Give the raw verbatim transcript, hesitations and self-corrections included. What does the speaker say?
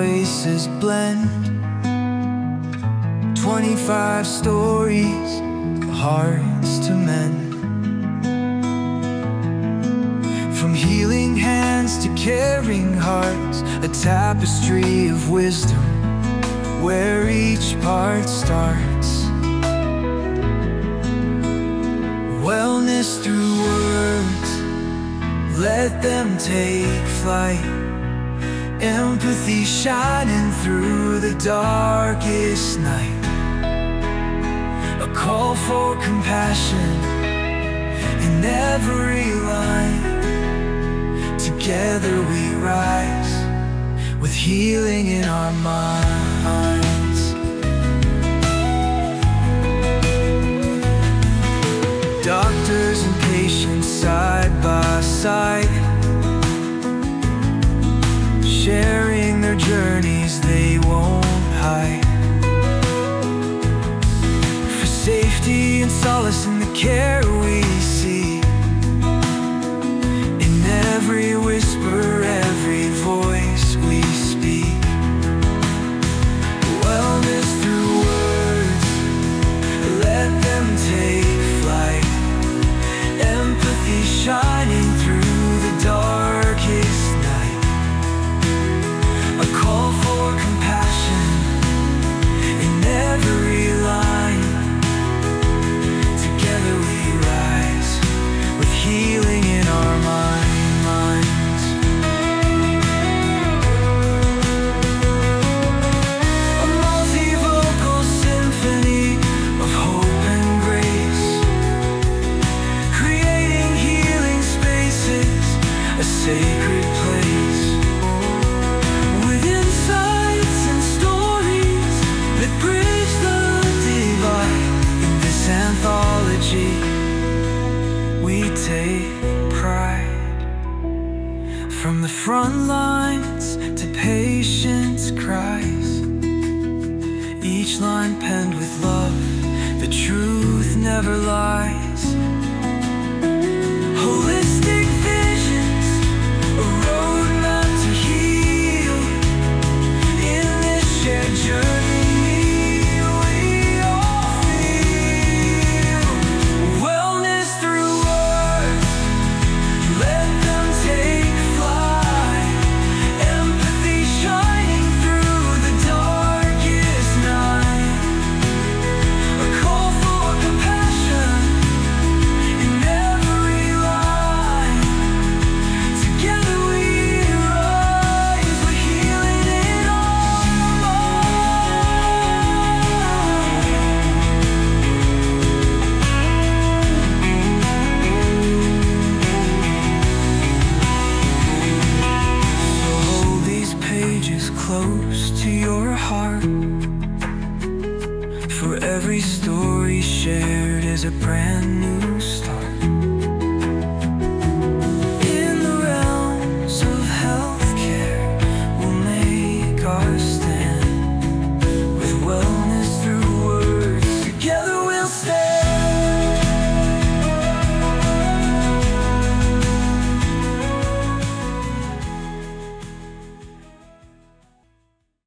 voices blend. Twenty-five stories, hearts to mend. From healing hands to caring hearts, a tapestry of wisdom where each part starts. Wellness through words, let them take flight. Empathy shining through the darkest night. A call for compassion in every line. Together we rise, with healing in our minds. Doctors and patients side by side, sharing their journeys they won't hide. For safety and solace in the care we see, in every whisper, every voice we speak. Wellness through words, let them take flight. Empathy shining through the darkest night. A call for compassion in every line. Together we rise, with healing in our mind, minds. A multivocal symphony of hope and grace, creating healing spaces, a sacred place. With insights and stories that bridge the divide. In this anthology we take pride. From the front lines to patients' cries, each line penned with love, the truth never lies. Holistic visions, a roadmap to heal. In this shared journey we all feel. Wellness through words, let them take flight. Empathy shining through the darkest night. A call for compassion in every line. Together we rise, with healing in our So hold these pages close to your heart, for every story shared is a brand new start. In the realms of healthcare, we'll make our stand.